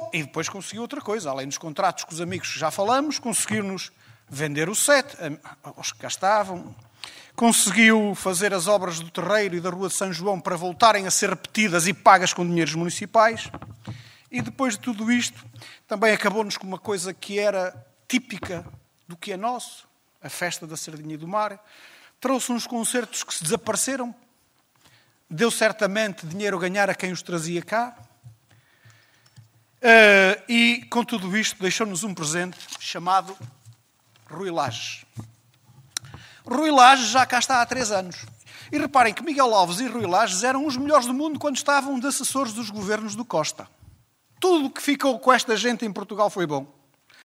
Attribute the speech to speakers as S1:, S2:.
S1: e depois conseguiu outra coisa. Além dos contratos com os amigos que já falamos, conseguiu-nos vender o set aos que cá estavam. Conseguiu fazer as obras do Terreiro e da Rua de São João para voltarem a ser repetidas e pagas com dinheiros municipais. E depois de tudo isto, também acabou-nos com uma coisa que era típica do que é nosso, a festa da Sardinha e do Mar. Trouxe uns concertos que se desapareceram. Deu certamente dinheiro a ganhar a quem os trazia cá. E com tudo isto deixou-nos um presente chamado Rui Lages. Rui Lages já cá está há 3 anos. E reparem que Miguel Alves e Rui Lages eram os melhores do mundo quando estavam de assessores dos governos do Costa. Tudo o que ficou com esta gente em Portugal foi bom.